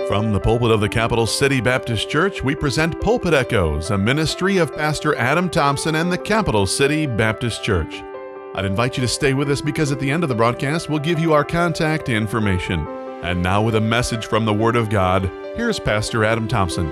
From the pulpit of the Capital City Baptist Church, we present Pulpit Echoes, a ministry of Pastor Adam Thompson and the Capital City Baptist Church. I'd invite you to stay with us because at the end of the broadcast, we'll give you our contact information. And now with a message from the Word of God, here's Pastor Adam Thompson.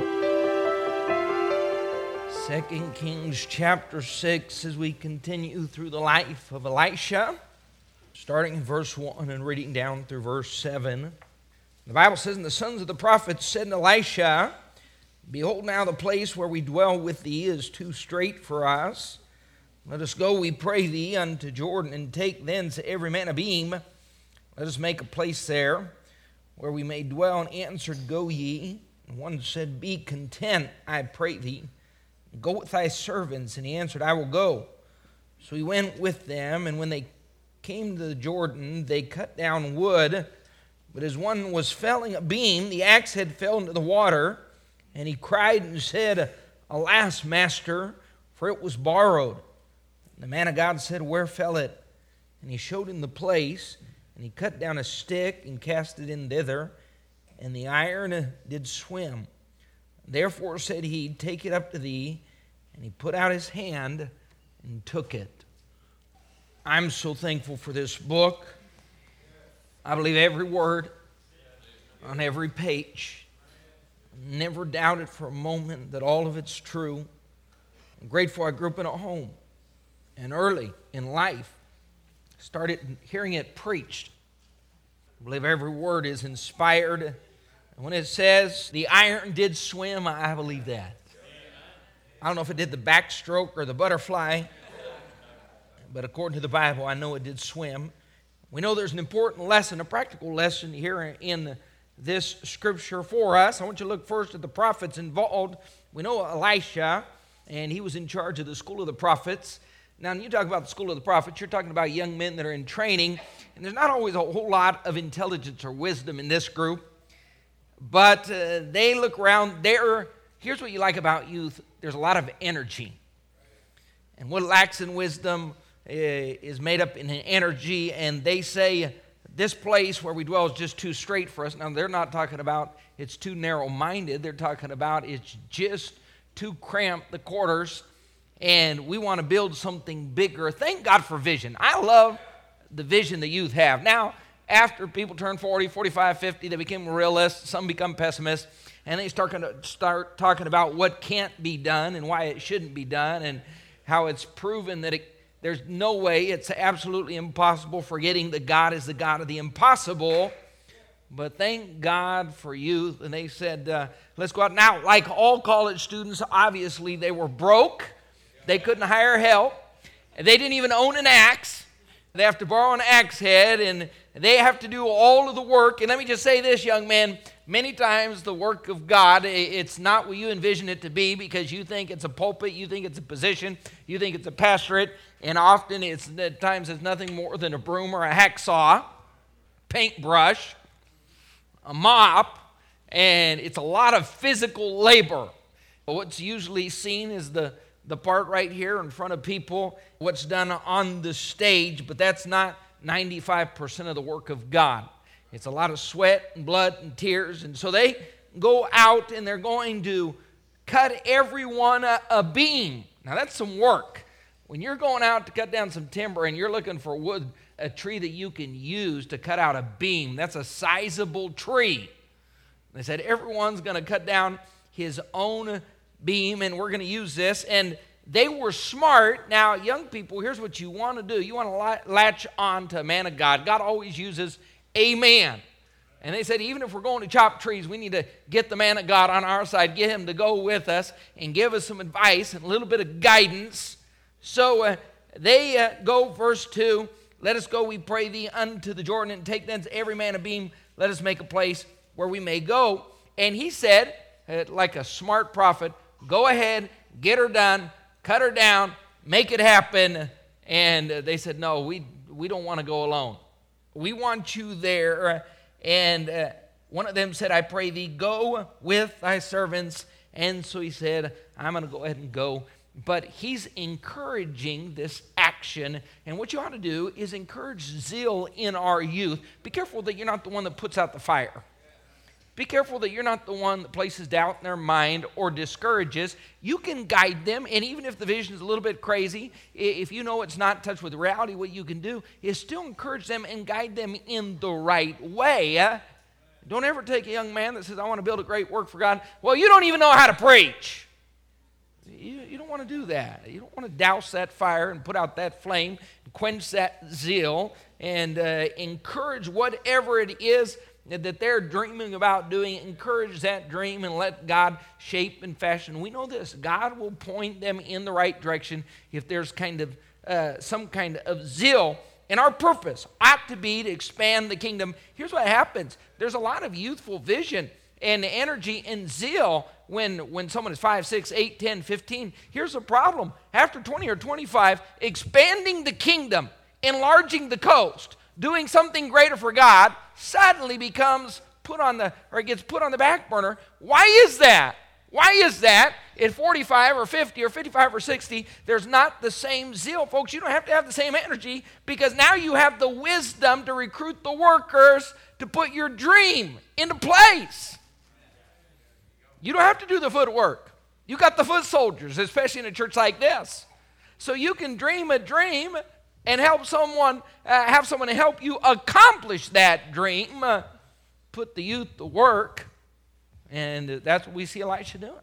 2 Kings chapter 6 as we continue through the life of Elisha, starting in verse 1 and reading down through verse 7. The Bible says, "And the sons of the prophets said to Elisha, Behold, now the place where we dwell with thee is too strait for us. Let us go, we pray thee, unto Jordan, and take thence every man a beam. Let us make a place there where we may dwell. And answered, Go ye. And one said, Be content, I pray thee. Go with thy servants. And he answered, I will go. So he went with them, and when they came to the Jordan, they cut down wood. But as one was felling a beam, the axe head fell into the water, and he cried and said, Alas, master, for it was borrowed. And the man of God said, Where fell it? And he showed him the place, and he cut down a stick and cast it in thither, and the iron did swim. Therefore said he, Take it up to thee. And he put out his hand and took it. I'm so thankful for this book. I believe every word on every page. Never doubted for a moment that all of it's true. I'm grateful I grew up in a home and early in life started hearing it preached. I believe every word is inspired. And when it says the iron did swim, I believe that. I don't know if it did the backstroke or the butterfly, but according to the Bible, I know it did swim. We know there's an important lesson, a practical lesson here in this scripture for us. I want you to look first at the prophets involved. We know Elisha, and he was in charge of the school of the prophets. Now, when you talk about the school of the prophets, you're talking about young men that are in training, and there's not always a whole lot of intelligence or wisdom in this group, but they look around. Here's what you like about youth. There's a lot of energy, and what lacks in wisdom is made up in energy, and they say this place where we dwell is just too straight for us. Now, they're not talking about it's too narrow-minded. They're talking about it's just too cramped, the quarters, and we want to build something bigger. Thank God for vision. I love the vision the youth have. Now, after people turn 40, 45, 50, they become realists. Some become pessimists, and they start talking about what can't be done and why it shouldn't be done and how it's proven that there's no way, it's absolutely impossible, forgetting that God is the God of the impossible. But thank God for youth. And they said, let's go out. Now, like all college students, obviously they were broke. They couldn't hire help. They didn't even own an axe. They have to borrow an axe head, and they have to do all of the work. And let me just say this, young man, many times the work of God, it's not what you envision it to be because you think it's a pulpit, you think it's a position, you think it's a pastorate, and often at times it's nothing more than a broom or a hacksaw, paintbrush, a mop, and it's a lot of physical labor. What's usually seen is the part right here in front of people, what's done on the stage, but that's not 95% of the work of God. It's a lot of sweat and blood and tears, and so they go out and they're going to cut everyone a beam. Now that's some work. When you're going out to cut down some timber and you're looking for wood, a tree that you can use to cut out a beam, that's a sizable tree. They said everyone's going to cut down his own beam, and we're going to use this. And they were smart. Now, young people, here's what you want to do. You want to latch on to a man of God. God always uses a man. And they said, even if we're going to chop trees, we need to get the man of God on our side, get him to go with us and give us some advice and a little bit of guidance. So they go, verse 2, Let us go, we pray thee, unto the Jordan, and take thence every man a beam. Let us make a place where we may go. And he said, like a smart prophet, go ahead, get her done, cut her down, make it happen. And they said, no, we don't want to go alone. We want you there. And one of them said, I pray thee, go with thy servants. And so he said, I'm going to go ahead and go. But he's encouraging this action. And what you ought to do is encourage zeal in our youth. Be careful that you're not the one that puts out the fire. Be careful that you're not the one that places doubt in their mind or discourages. You can guide them, and even if the vision is a little bit crazy, if you know it's not in touch with reality, what you can do is still encourage them and guide them in the right way. Don't ever take a young man that says, I want to build a great work for God. Well, you don't even know how to preach. You don't want to do that. You don't want to douse that fire and put out that flame, and quench that zeal, and encourage whatever it is that they're dreaming about doing. Encourage that dream and let God shape and fashion. We know this. God will point them in the right direction if there's some kind of zeal. And our purpose ought to be to expand the kingdom. Here's what happens. There's a lot of youthful vision and energy and zeal when someone is 5, 6, 8, 10, 15. Here's the problem. After 20 or 25, expanding the kingdom, enlarging the coast, doing something greater for God suddenly gets put on the back burner. Why is that? Why is that? At 45 or 50 or 55 or 60, there's not the same zeal. Folks, you don't have to have the same energy because now you have the wisdom to recruit the workers to put your dream into place. You don't have to do the footwork. You got the foot soldiers, especially in a church like this. So you can dream a dream and have someone help you accomplish that dream. Put the youth to work. And that's what we see Elisha doing.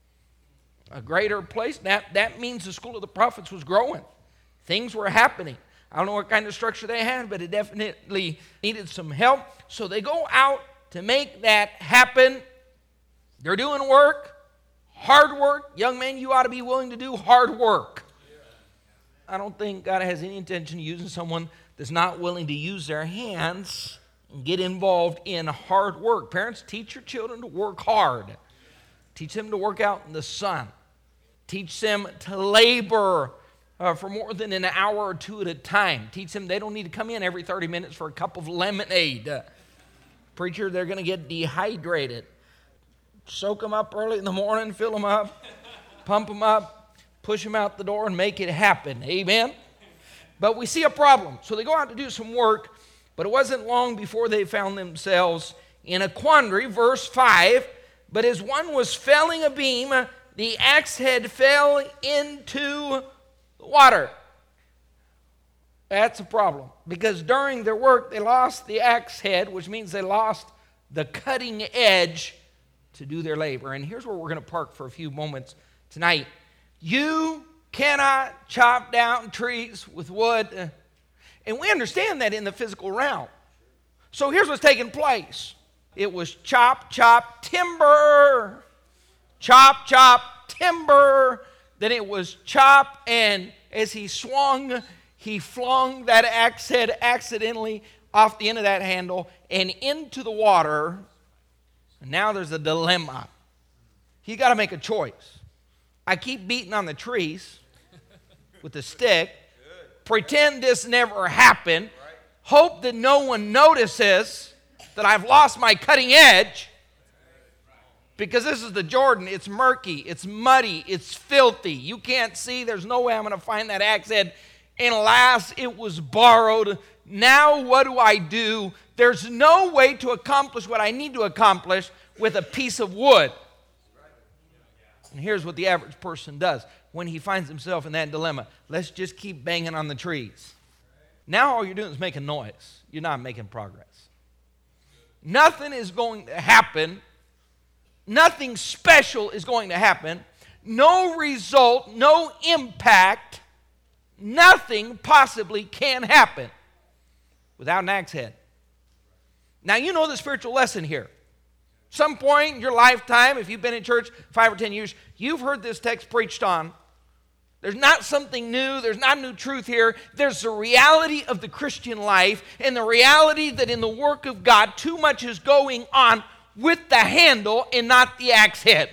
A greater place. That means the school of the prophets was growing. Things were happening. I don't know what kind of structure they had, but it definitely needed some help. So they go out to make that happen. They're doing work, hard work. Young men, you ought to be willing to do hard work. I don't think God has any intention of using someone that's not willing to use their hands and get involved in hard work. Parents, teach your children to work hard. Teach them to work out in the sun. Teach them to labor for more than an hour or two at a time. Teach them they don't need to come in every 30 minutes for a cup of lemonade. Preacher, they're going to get dehydrated. Soak them up early in the morning, fill them up, pump them up, push them out the door, and make it happen. Amen? But we see a problem. So they go out to do some work, but it wasn't long before they found themselves in a quandary. Verse 5, but as one was felling a beam, the axe head fell into the water. That's a problem, because during their work, they lost the axe head, which means they lost the cutting edge to do their labor. And here's where we're going to park for a few moments tonight. You cannot chop down trees with wood. And we understand that in the physical realm. So here's what's taking place. It was chop, chop, timber. Chop, chop, timber. Then it was chop, and as he swung, he flung that axe head accidentally off the end of that handle and into the water. And now there's a dilemma. You got to make a choice. I keep beating on the trees with a stick, pretend this never happened, hope that no one notices that I've lost my cutting edge, because this is the Jordan. It's murky, it's muddy, it's filthy. You can't see. There's no way I'm going to find that axe head. And alas, it was borrowed. Now what do? There's no way to accomplish what I need to accomplish with a piece of wood. And here's what the average person does when he finds himself in that dilemma. Let's just keep banging on the trees. Now all you're doing is making noise. You're not making progress. Nothing is going to happen. Nothing special is going to happen. No result, no impact. Nothing possibly can happen without an axe head. Now you know the spiritual lesson here. Some point in your lifetime, if you've been in church 5 or 10 years, you've heard this text preached on. There's not something new. There's not new truth here. There's the reality of the Christian life and the reality that in the work of God, too much is going on with the handle and not the axe head.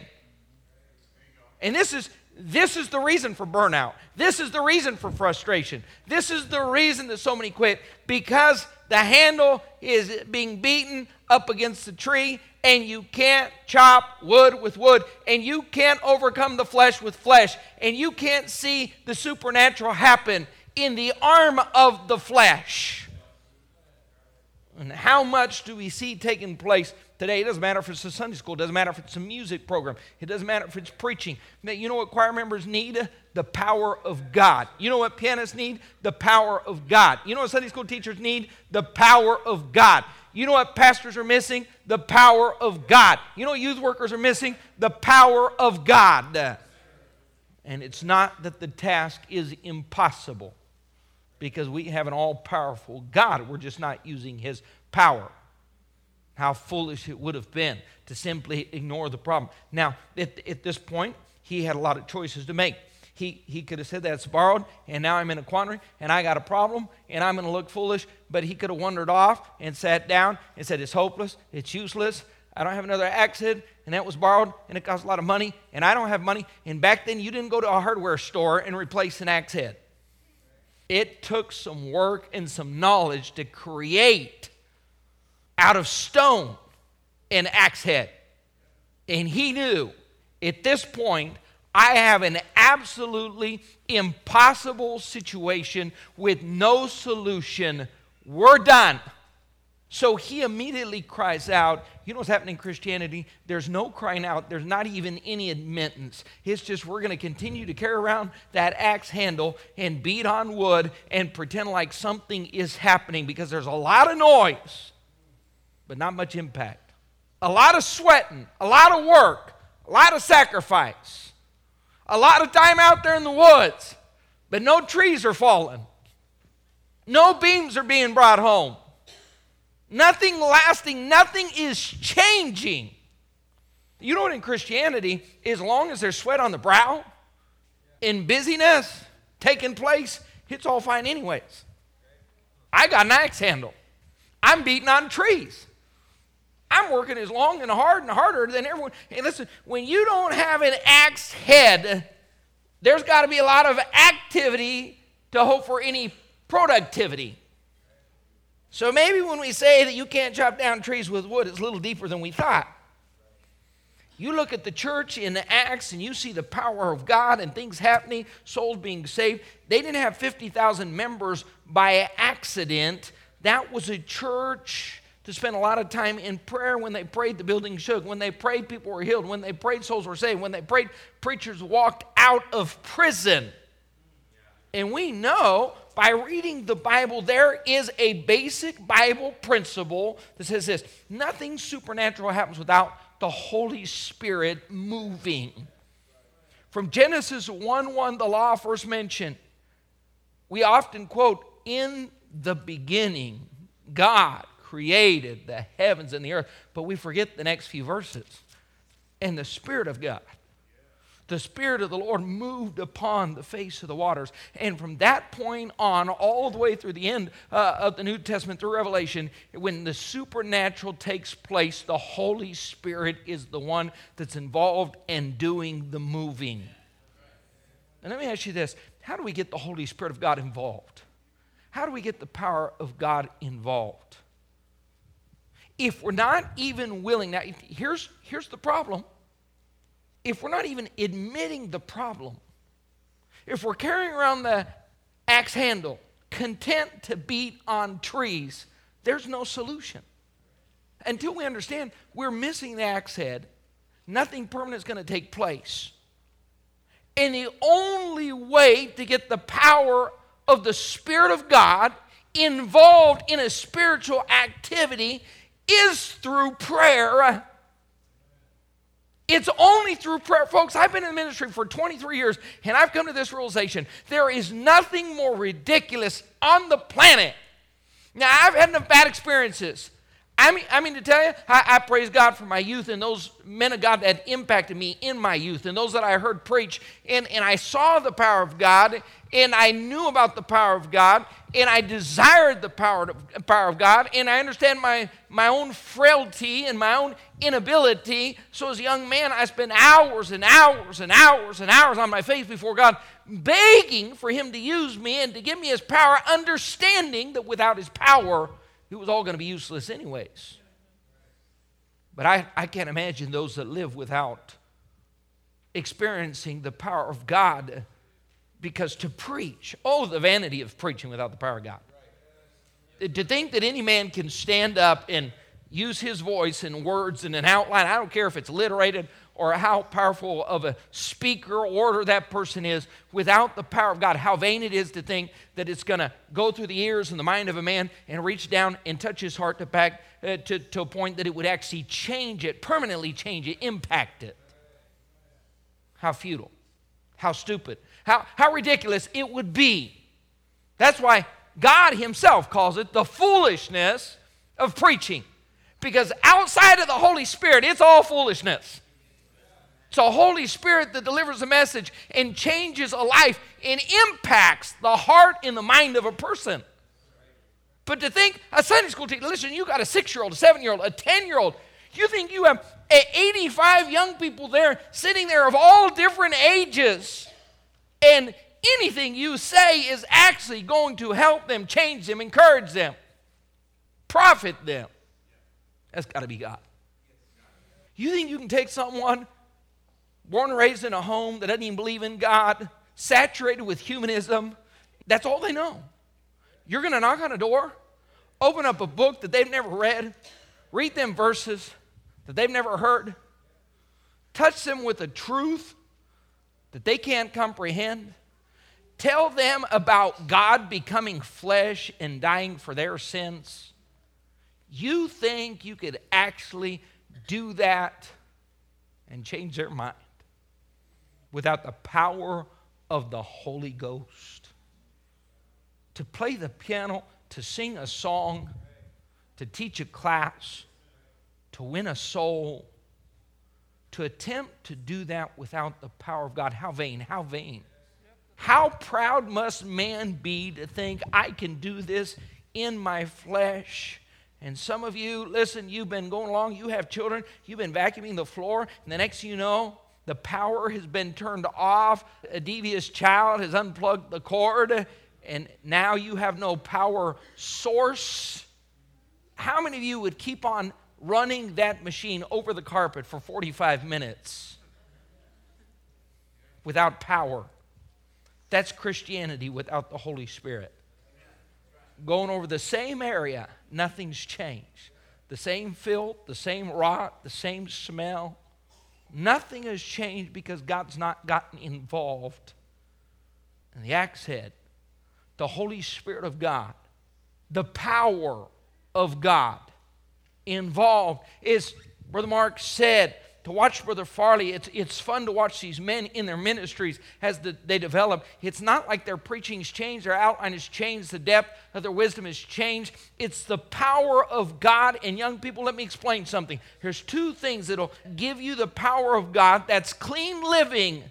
And this is the reason for burnout. This is the reason for frustration. This is the reason that so many quit, because the handle is being beaten up against the tree, and you can't chop wood with wood, and you can't overcome the flesh with flesh, and you can't see the supernatural happen in the arm of the flesh. And how much do we see taking place today. It doesn't matter if it's a Sunday school. It doesn't matter if it's a music program. It doesn't matter if it's preaching. You know what choir members need? The power of God. You know what pianists need? The power of God. You know what Sunday school teachers need? The power of God. You know what pastors are missing? The power of God. You know what youth workers are missing? The power of God. And it's not that the task is impossible, because we have an all-powerful God. We're just not using His power. How foolish it would have been to simply ignore the problem. Now, at this point, he had a lot of choices to make. He could have said, that's borrowed, and now I'm in a quandary, and I got a problem, and I'm going to look foolish. But he could have wandered off and sat down and said, it's hopeless, it's useless, I don't have another axe head, and that was borrowed, and it cost a lot of money, and I don't have money. And back then, you didn't go to a hardware store and replace an axe head. It took some work and some knowledge to create out of stone an axe head. And he knew, at this point, I have an absolutely impossible situation with no solution. We're done. So he immediately cries out. You know what's happening in Christianity? There's no crying out. There's not even any admittance. It's just we're going to continue to carry around that axe handle and beat on wood and pretend like something is happening, because there's a lot of noise, but not much impact. A lot of sweating, a lot of work, a lot of sacrifice, a lot of time out there in the woods, but no trees are falling. No beams are being brought home. Nothing lasting, nothing is changing. You know what, in Christianity, as long as there's sweat on the brow and busyness taking place, it's all fine anyways. I got an axe handle. I'm beating on trees. I'm working as long and hard and harder than everyone. And listen, when you don't have an axe head, there's got to be a lot of activity to hope for any productivity. So maybe when we say that you can't chop down trees with wood, it's a little deeper than we thought. You look at the church in the Acts and you see the power of God and things happening, souls being saved. They didn't have 50,000 members by accident. That was a church to spend a lot of time in prayer. When they prayed, the building shook. When they prayed, people were healed. When they prayed, souls were saved. When they prayed, preachers walked out of prison. And we know by reading the Bible, there is a basic Bible principle that says this: nothing supernatural happens without the Holy Spirit moving. From Genesis 1:1, the law first mentioned, we often quote, in the beginning, God created the heavens and the earth, but we forget the next few verses. And the Spirit of God, the Spirit of the Lord moved upon the face of the waters. And from that point on, all the way through the end of the New Testament, through Revelation, when the supernatural takes place, the Holy Spirit is the one that's involved and doing the moving. And let me ask you this: how do we get the Holy Spirit of God involved? How do we get the power of God involved? If we're not even willing, now here's the problem. If we're not even admitting the problem, if we're carrying around the axe handle, content to beat on trees, there's no solution. Until we understand we're missing the axe head, nothing permanent is going to take place. And the only way to get the power of the Spirit of God involved in a spiritual activity is through prayer. It's only through prayer. Folks, I've been in the ministry for 23 years, and I've come to this realization: there is nothing more ridiculous on the planet. Now, I've had enough bad experiences. I mean to tell you, I praise God for my youth and those men of God that impacted me in my youth and those that I heard preach. And I saw the power of God, and I knew about the power of God, and I desired the power of God, and I understand my own frailty and my own inability. So as a young man, I spent hours and hours and hours and hours on my face before God, begging for Him to use me and to give me His power, understanding that without His power, it was all going to be useless anyways. But I can't imagine those that live without experiencing the power of God, because to preach, oh, the vanity of preaching without the power of God. To think that any man can stand up and use his voice in words and an outline. I don't care if it's alliterated or how powerful of a speaker or orator that person is. Without the power of God, how vain it is to think that it's going to go through the ears and the mind of a man and reach down and touch his heart to a point that it would actually change it, permanently change it, impact it. How futile, how stupid, how ridiculous it would be. That's why God himself calls it the foolishness of preaching. Because outside of the Holy Spirit, it's all foolishness. It's the Holy Spirit that delivers a message and changes a life and impacts the heart and the mind of a person. But to think, a Sunday school teacher, listen, you got a 6-year-old, a 7-year-old, a 10-year-old. You think you have 85 young people there, sitting there of all different ages. And anything you say is actually going to help them, change them, encourage them, profit them. That's got to be God. You think you can take someone born and raised in a home that doesn't even believe in God, saturated with humanism, that's all they know. You're going to knock on a door, open up a book that they've never read them verses that they've never heard, touch them with a truth that they can't comprehend, tell them about God becoming flesh and dying for their sins. You think you could actually do that and change their mind without the power of the Holy Ghost? To play the piano, to sing a song, to teach a class, to win a soul, to attempt to do that without the power of God. How vain, how vain. How proud must man be to think, I can do this in my flesh? And some of you, listen, you've been going along, you have children, you've been vacuuming the floor, and the next thing you know, the power has been turned off, a devious child has unplugged the cord, and now you have no power source. How many of you would keep on running that machine over the carpet for 45 minutes without power? That's Christianity without the Holy Spirit. Going over the same area, nothing's changed. The same filth, the same rot, the same smell. Nothing has changed because God's not gotten involved. And the axe head, the Holy Spirit of God, the power of God involved is, Brother Mark said, to watch Brother Farley, it's fun to watch these men in their ministries as they develop. It's not like their preaching has changed, their outline has changed, the depth of their wisdom has changed. It's the power of God. And young people, let me explain something. Here's 2 things that'll give you the power of God. That's clean living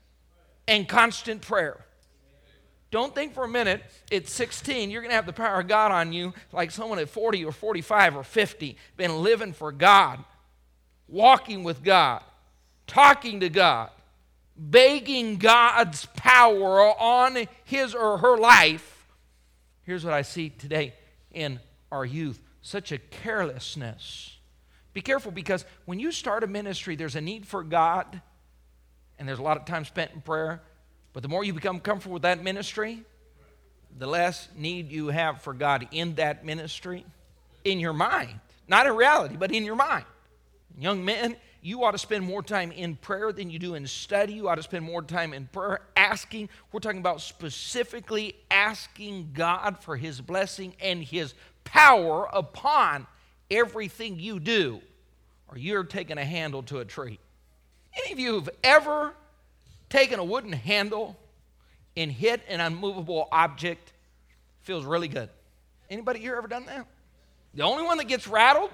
and constant prayer. Don't think for a minute at 16 you're going to have the power of God on you like someone at 40 or 45 or 50 been living for God. Walking with God, talking to God, begging God's power on his or her life. Here's what I see today in our youth, such a carelessness. Be careful, because when you start a ministry, there's a need for God, and there's a lot of time spent in prayer, but the more you become comfortable with that ministry, the less need you have for God in that ministry, in your mind. Not in reality, but in your mind. Young men, you ought to spend more time in prayer than you do in study. You ought to spend more time in prayer asking. We're talking about specifically asking God for his blessing and his power upon everything you do, or you're taking a handle to a tree. Any of you have ever taken a wooden handle and hit an unmovable object? Feels really good. Anybody here ever done that? The only one that gets rattled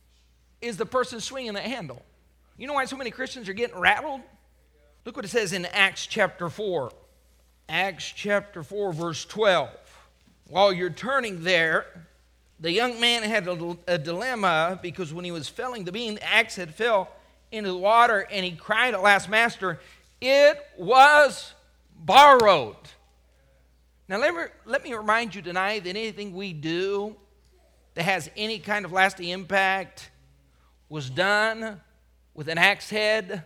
is the person swinging the handle. You know why so many Christians are getting rattled? Look what it says in Acts chapter 4. Acts chapter 4, verse 12. While you're turning there, the young man had a dilemma, because when he was felling the beam, the axe had fell into the water, and he cried at last, Master, it was borrowed. Now let me remind you tonight that anything we do that has any kind of lasting impact was done with an axe head,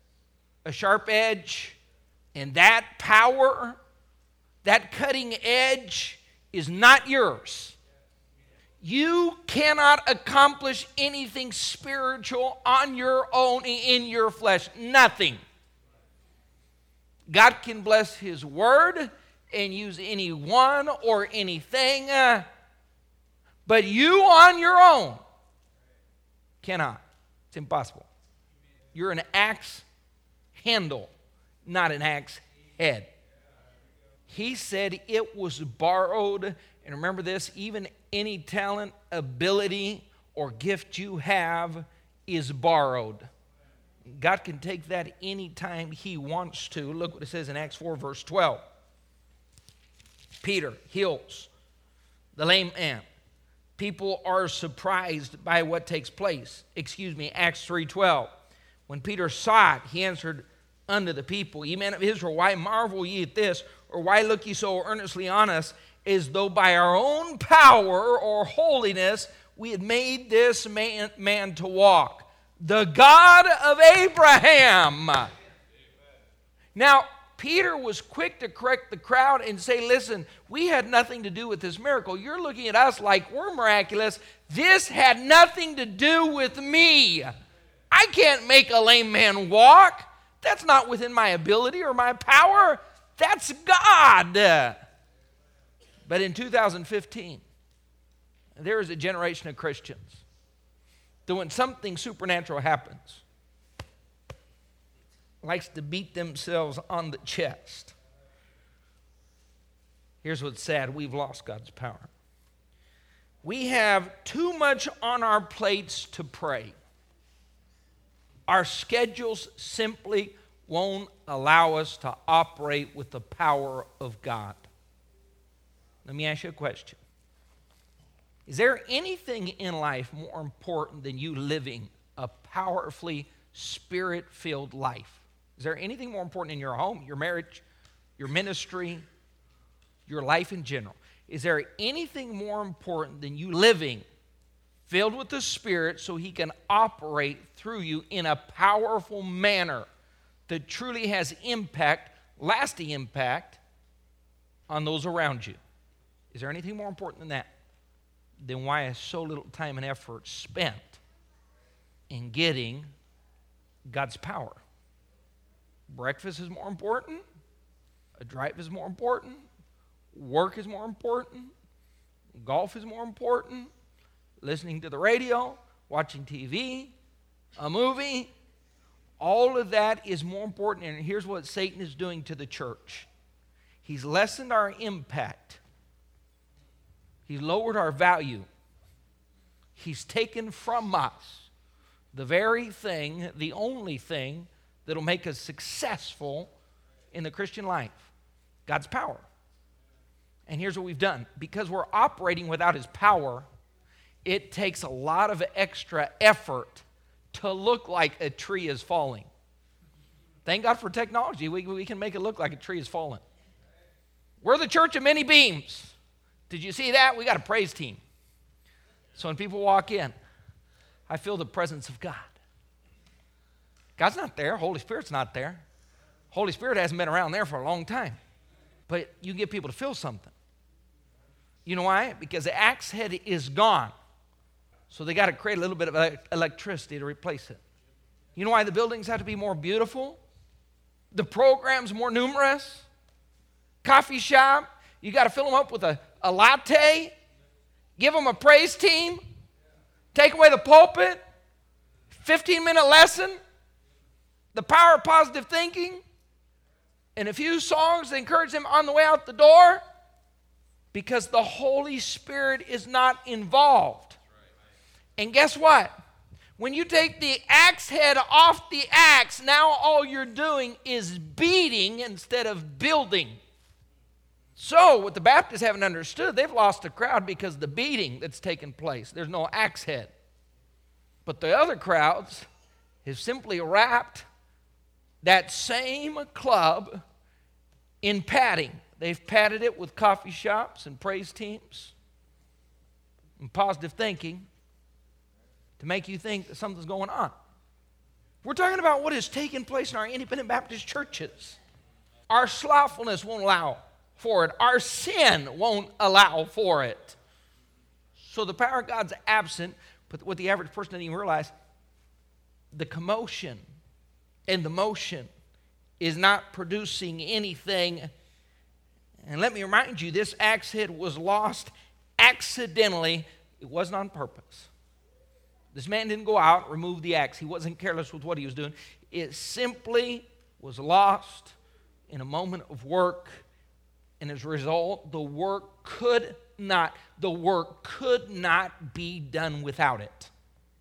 a sharp edge, and that power, that cutting edge is not yours. You cannot accomplish anything spiritual on your own in your flesh. Nothing. God can bless His Word and use anyone or anything, but you on your own cannot. It's impossible. You're an axe handle, not an axe head. He said it was borrowed. And remember this, even any talent, ability, or gift you have is borrowed. God can take that anytime He wants to. Look what it says in Acts 4, verse 12. Peter heals the lame man. People are surprised by what takes place. Acts 3:12. When Peter saw it, he answered unto the people, Ye men of Israel, why marvel ye at this? Or why look ye so earnestly on us, as though by our own power or holiness we had made this man to walk? The God of Abraham. Now, Peter was quick to correct the crowd and say, listen, we had nothing to do with this miracle. You're looking at us like we're miraculous. This had nothing to do with me. I can't make a lame man walk. That's not within my ability or my power. That's God. But in 2015, there is a generation of Christians that when something supernatural happens, likes to beat themselves on the chest. Here's what's sad. We've lost God's power. We have too much on our plates to pray. Our schedules simply won't allow us to operate with the power of God. Let me ask you a question. Is there anything in life more important than you living a powerfully Spirit-filled life? Is there anything more important in your home, your marriage, your ministry, your life in general? Is there anything more important than you living filled with the Spirit so He can operate through you in a powerful manner that truly has impact, lasting impact on those around you? Is there anything more important than that? Then why is so little time and effort spent in getting God's power? Breakfast is more important. A drive is more important. Work is more important. Golf is more important. Listening to the radio, watching TV, a movie. All of that is more important. And here's what Satan is doing to the church. He's lessened our impact. He's lowered our value. He's taken from us the very thing, the only thing that'll make us successful in the Christian life, God's power. And here's what we've done. Because we're operating without His power, it takes a lot of extra effort to look like a tree is falling. Thank God for technology. We can make it look like a tree is falling. We're the church of many beams. Did you see that? We got a praise team. So when people walk in, I feel the presence of God. God's not there. Holy Spirit's not there. Holy Spirit hasn't been around there for a long time. But you get people to feel something. You know why? Because the axe head is gone. So they got to create a little bit of electricity to replace it. You know why the buildings have to be more beautiful? The programs more numerous? Coffee shop, you got to fill them up with a latte? Give them a praise team? Take away the pulpit? 15-minute lesson? The power of positive thinking, and a few songs that encourage them on the way out the door, because the Holy Spirit is not involved. And guess what? When you take the axe head off the axe, now all you're doing is beating instead of building. So what the Baptists haven't understood, they've lost the crowd because of the beating that's taken place. There's no axe head. But the other crowds have simply wrapped that same club in padding. They've padded it with coffee shops and praise teams and positive thinking to make you think that something's going on. We're talking about what has taken place in our independent Baptist churches. Our slothfulness won't allow for it. Our sin won't allow for it. So the power of God's absent, but what the average person doesn't even realize, the commotion and the motion is not producing anything. And let me remind you, this axe head was lost accidentally. It wasn't on purpose. This man didn't go out, remove the axe. He wasn't careless with what he was doing. It simply was lost in a moment of work. And as a result, the work could not be done without it.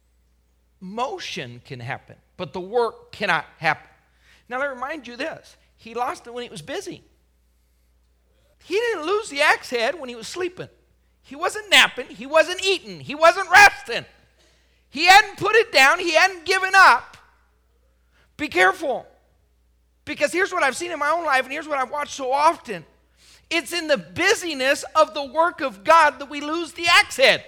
Motion can happen, but the work cannot happen. Now, let me remind you this. He lost it when he was busy. He didn't lose the axe head when he was sleeping. He wasn't napping. He wasn't eating. He wasn't resting. He hadn't put it down. He hadn't given up. Be careful. Because here's what I've seen in my own life, and here's what I've watched so often. It's in the busyness of the work of God that we lose the axe head.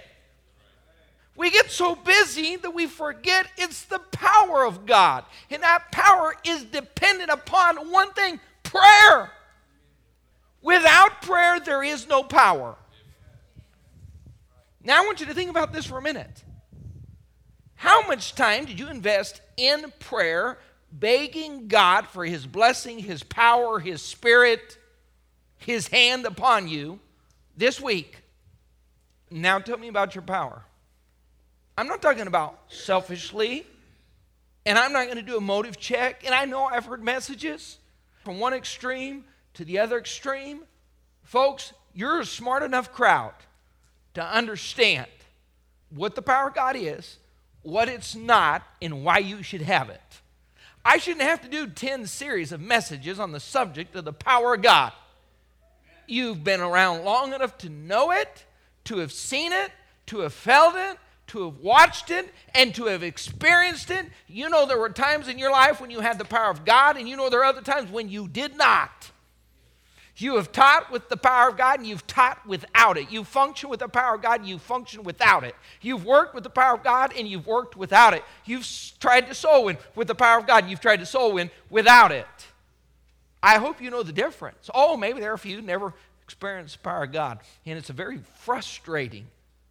We get so busy that we forget it's the power of God. And that power is dependent upon one thing, prayer. Without prayer, there is no power. Now I want you to think about this for a minute. How much time did you invest in prayer, begging God for His blessing, His power, His Spirit, His hand upon you this week? Now tell me about your power. I'm not talking about selfishly, and I'm not going to do a motive check. And I know I've heard messages from one extreme to the other extreme. Folks, you're a smart enough crowd to understand what the power of God is, what it's not, and why you should have it. I shouldn't have to do 10 series of messages on the subject of the power of God. You've been around long enough to know it, to have seen it, to have felt it, to have watched it, and to have experienced it. You know there were times in your life when you had the power of God, and you know there are other times when you did not. You have taught with the power of God, and you've taught without it. You function with the power of God, and you function without it. You've worked with the power of God, and you've worked without it. You've tried to soul win with the power of God, and you've tried to soul win without it. I hope you know the difference. Oh, maybe there are a few who never experienced the power of God, and it's a very frustrating.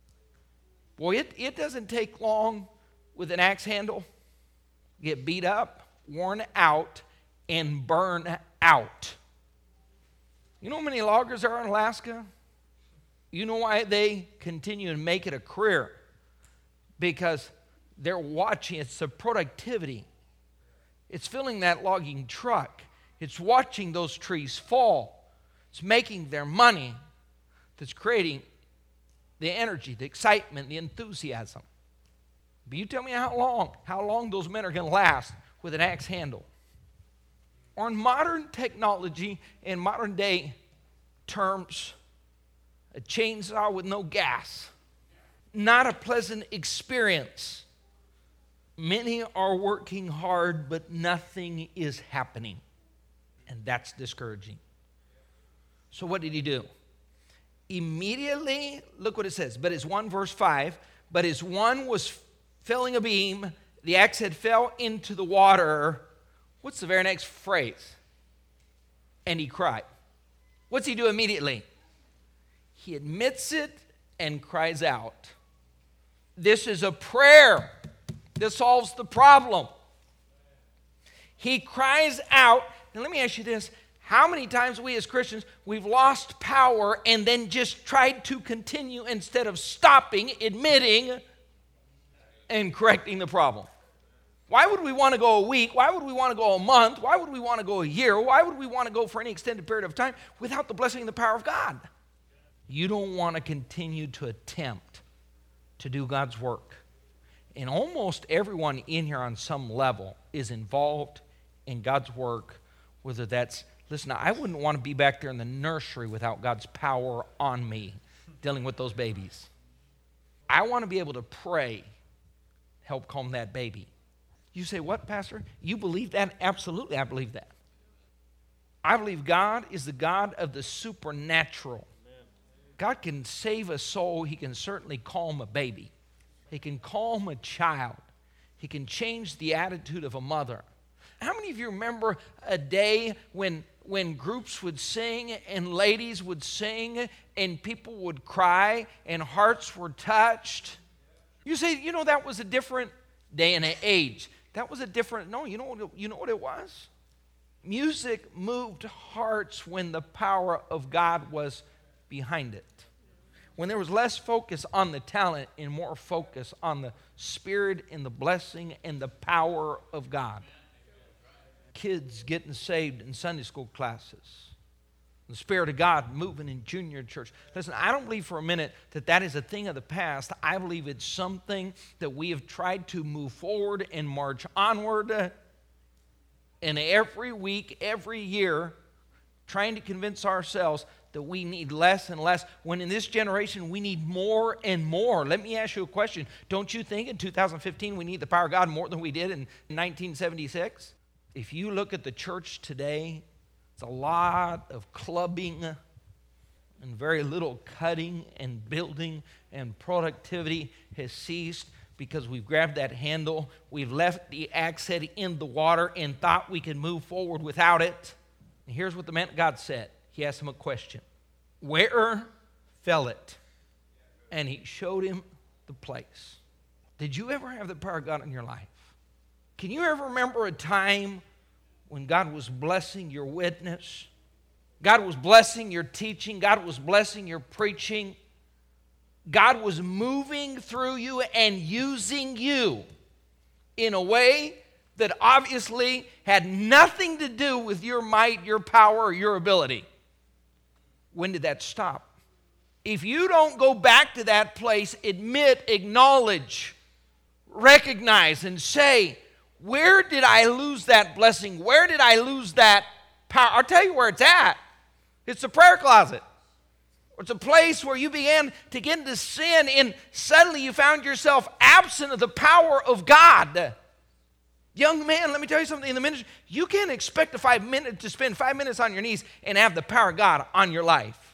Boy, it doesn't take long with an axe handle. Get beat up, worn out, and burn out. You know how many loggers are in Alaska? You know why they continue and make it a career? Because they're watching. It's the productivity. It's filling that logging truck. It's watching those trees fall. It's making their money. That's creating the energy, the excitement, the enthusiasm. But you tell me how long those men are going to last with an axe handle. On modern technology, in modern day terms, a chainsaw with no gas. Not a pleasant experience. Many are working hard, but nothing is happening. And that's discouraging. So what did he do? Immediately, look what it says. But as one, verse 5, but as one was felling a beam, the axe head fell into the water. What's the very next phrase? And he cried. What's he do immediately? He admits it and cries out. This is a prayer. This solves the problem. He cries out. Now let me ask you this. How many times we as Christians, we've lost power and then just tried to continue instead of stopping, admitting, and correcting the problem? Why would we want to go a week? Why would we want to go a month? Why would we want to go a year? Why would we want to go for any extended period of time without the blessing and the power of God? You don't want to continue to attempt to do God's work. And almost everyone in here on some level is involved in God's work, whether that's, listen, I wouldn't want to be back there in the nursery without God's power on me dealing with those babies. I want to be able to pray, help calm that baby. You say, what, Pastor? You believe that? Absolutely, I believe that. I believe God is the God of the supernatural. God can save a soul. He can certainly calm a baby. He can calm a child. He can change the attitude of a mother. How many of you remember a day when groups would sing and ladies would sing and people would cry and hearts were touched? You say, that was a different day and age. That was a different, no, you know what it was? Music moved hearts when the power of God was behind it. When there was less focus on the talent and more focus on the Spirit and the blessing and the power of God. Kids getting saved in Sunday school classes. The Spirit of God moving in junior church. Listen, I don't believe for a minute that is a thing of the past. I believe it's something that we have tried to move forward and march onward. And every week, every year, trying to convince ourselves that we need less and less, when in this generation we need more and more. Let me ask you a question. Don't you think in 2015 we need the power of God more than we did in 1976? If you look at the church today, it's a lot of clubbing and very little cutting and building, and productivity has ceased because we've grabbed that handle. We've left the axe head in the water and thought we could move forward without it. And here's what the man of God said. He asked him a question. Where fell it? And he showed him the place. Did you ever have the power of God in your life? Can you ever remember a time when God was blessing your witness? God was blessing your teaching. God was blessing your preaching. God was moving through you and using you in a way that obviously had nothing to do with your might, your power, or your ability. When did that stop? If you don't go back to that place, admit, acknowledge, recognize, and say, where did I lose that blessing? Where did I lose that power? I'll tell you where it's at. It's the prayer closet. It's a place where you began to get into sin and suddenly you found yourself absent of the power of God. Young man, let me tell you something. In the ministry, you can't expect to spend 5 minutes on your knees and have the power of God on your life.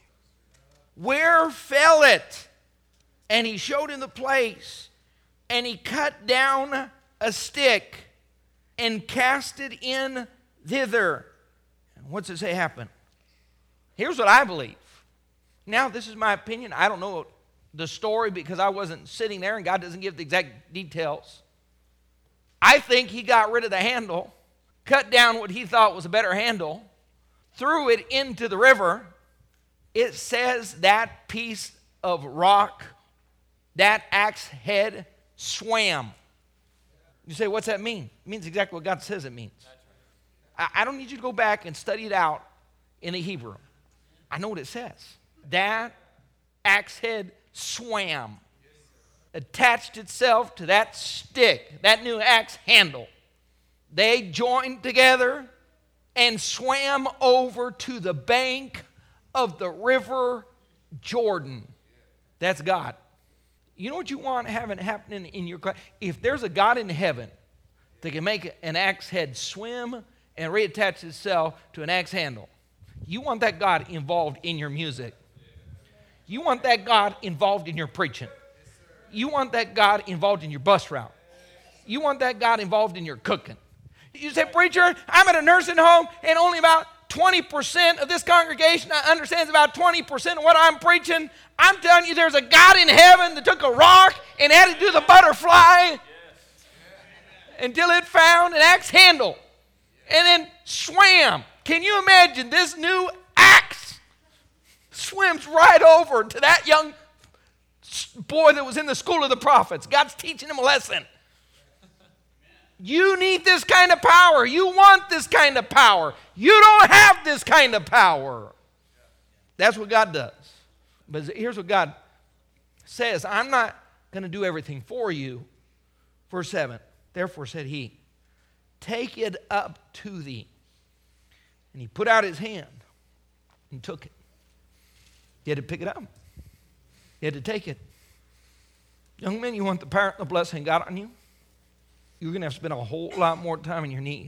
Where fell it? And he showed him the place. And he cut down a stick and cast it in thither. And what's it say happened? Here's what I believe. Now, this is my opinion. I don't know the story because I wasn't sitting there and God doesn't give the exact details. I think he got rid of the handle, cut down what he thought was a better handle, threw it into the river. It says that piece of rock, that axe head, swam. You say, what's that mean? It means exactly what God says it means. I don't need you to go back and study it out in the Hebrew. I know what it says. That axe head swam, attached itself to that stick, that new axe handle. They joined together and swam over to the bank of the river Jordan. That's God. You know what you want happening in your class? If there's a God in heaven that can make an axe head swim and reattach itself to an axe handle, you want that God involved in your music. You want that God involved in your preaching. You want that God involved in your bus route. You want that God involved in your cooking. You say, preacher, I'm at a nursing home and only about 20% of this congregation understands about 20% of what I'm preaching. I'm telling you, there's a God in heaven that took a rock and had to do the butterfly until it found an axe handle and then swam. Can you imagine this new axe swims right over to that young boy that was in the school of the prophets? God's teaching him a lesson. You need this kind of power. You want this kind of power. You don't have this kind of power. That's what God does. But here's what God says. I'm not going to do everything for you. Verse 7. Therefore said he, take it up to thee. And he put out his hand and took it. He had to pick it up. He had to take it. Young men, you want the power and the blessing of God on you? You're going to have to spend a whole lot more time on your knees,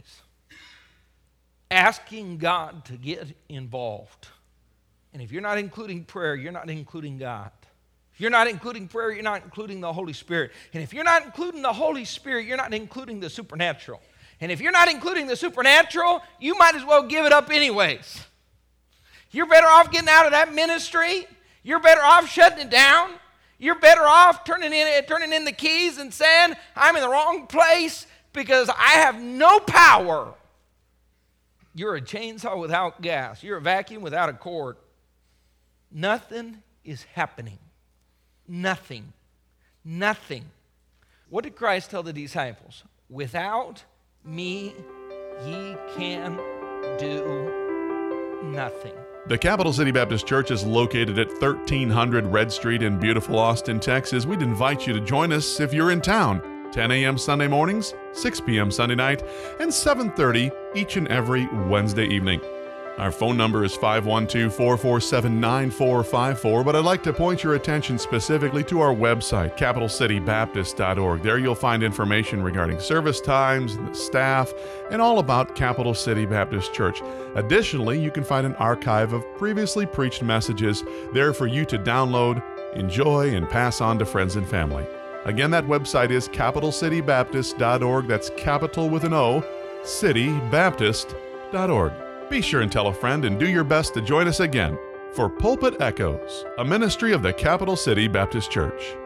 asking God to get involved. And if you're not including prayer, you're not including God. If you're not including prayer, you're not including the Holy Spirit. And if you're not including the Holy Spirit, you're not including the supernatural. And if you're not including the supernatural, you might as well give it up anyways. You're better off getting out of that ministry. You're better off shutting it down. You're better off turning in the keys and saying, I'm in the wrong place because I have no power. You're a chainsaw without gas. You're a vacuum without a cord. Nothing is happening. Nothing. Nothing. What did Christ tell the disciples? Without me, ye can do nothing. The Capital City Baptist Church is located at 1300 Red Street in beautiful Austin, Texas. We'd invite you to join us if you're in town. 10 a.m. Sunday mornings, 6 p.m. Sunday night, and 7:30 each and every Wednesday evening. Our phone number is 512-447-9454, but I'd like to point your attention specifically to our website, capitalcitybaptist.org. There you'll find information regarding service times, the staff, and all about Capital City Baptist Church. Additionally, you can find an archive of previously preached messages there for you to download, enjoy, and pass on to friends and family. Again, that website is capitalcitybaptist.org. That's capital with an O, citybaptist.org. Be sure and tell a friend and do your best to join us again for Pulpit Echoes, a ministry of the Capital City Baptist Church.